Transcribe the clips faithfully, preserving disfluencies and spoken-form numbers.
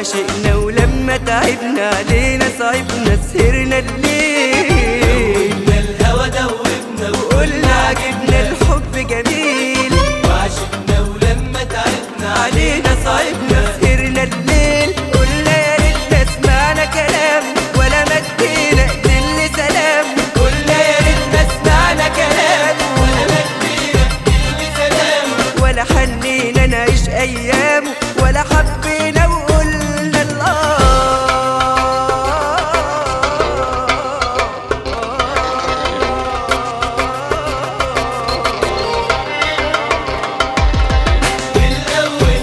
وعشقنا ولما تعبنا علينا صعبنا سهرنا الليل، دوبنا الهوى دوبنا وقلنا عجبنا الحب جميل، وعشقنا ولما تعبنا علينا صعبنا سهرنا الليل. قلنا يا ريتنا سمعنا كلام ولا مدينا ايدين سلام، قلنا يا ريتنا سمعنا كلام ولا مدينا كل سلام، ولا حنينا نعيش ايام ولا حبينا وقلنا الله. بالأول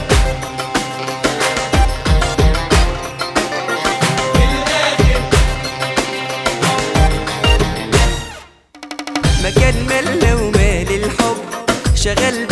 بالآخر مكان مالنا ومال الحب شغال